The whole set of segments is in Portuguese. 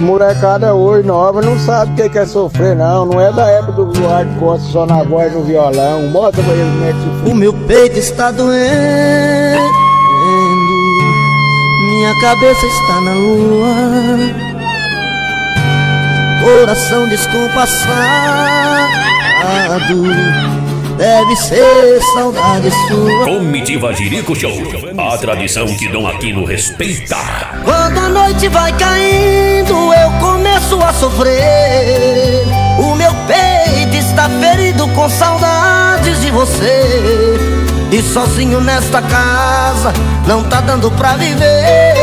Molecada hoje nova não sabe o que é sofrer, não. Não é da época do Eduardo Costa só na voz e no violão. Mostra pra eles como é que sofre. O meu peito está doendo, minha cabeça está na lua, coração descompassado, deve ser saudade sua. Comitiva Jerico Show, a tradição que Dom Aquino respeita. Quando a noite vai caindo, eu começo a sofrer. O meu peito está ferido com saudades de você. E sozinho nesta casa não tá dando pra viver.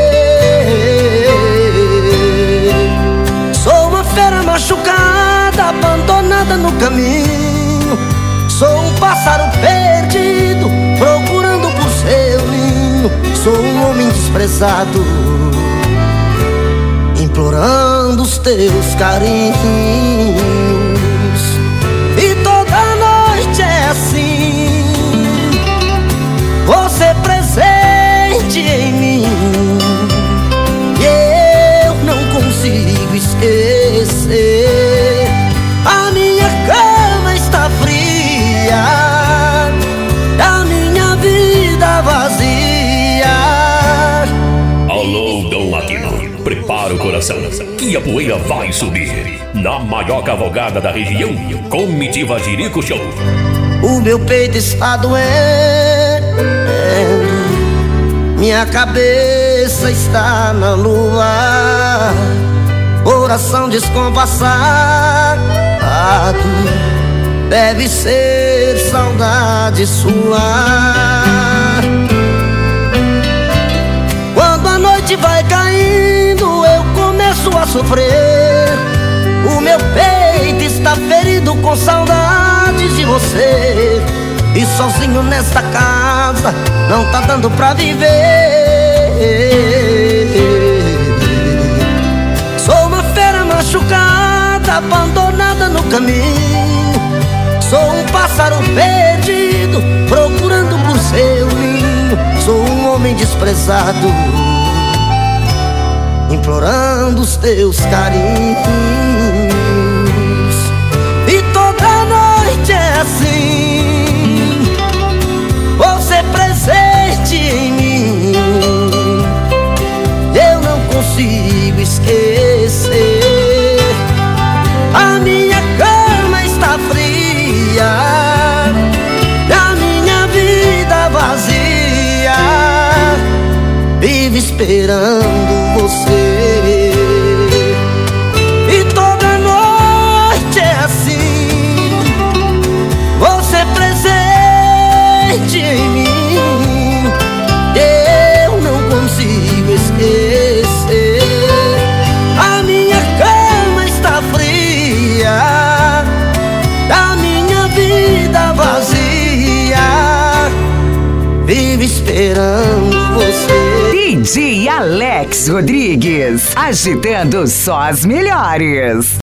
Sou uma fera machucada, abandonada no caminho. Sou um pássaro perdido, procurando por seu ninho. Sou um homem desprezado, implorando os teus carinhos. E toda noite é assim, você presente em mim, e eu não consigo esquecer. A minha cama está fria, a minha vida vazia. Alô, Dom Aquino, prepara o coração, que a poeira vai subir. Na maior cavalgada da região, Comitiva Jerico Show. O meu peito está doendo, minha cabeça está na lua, coração descompassado, deve ser saudade sua. Quando a noite vai caindo, eu começo a sofrer. O meu peito está ferido com saudades de você. E sozinho nesta casa não tá dando pra viver. Sou uma fera machucada, abandonada no caminho. Sou um pássaro perdido, procurando por seu ninho. Sou um homem desprezado, implorando os teus carinhos. E toda noite é assim, você presente em mim, eu não consigo esquecer. A minha cama está fria, a minha vida vazia, vive esperando você. E toda noite é assim, você presente em mim, eu não consigo esquecer. A minha cama está fria, a minha vida vazia, vive esperando você. DJ Alex Rodrigues, agitando só as melhores.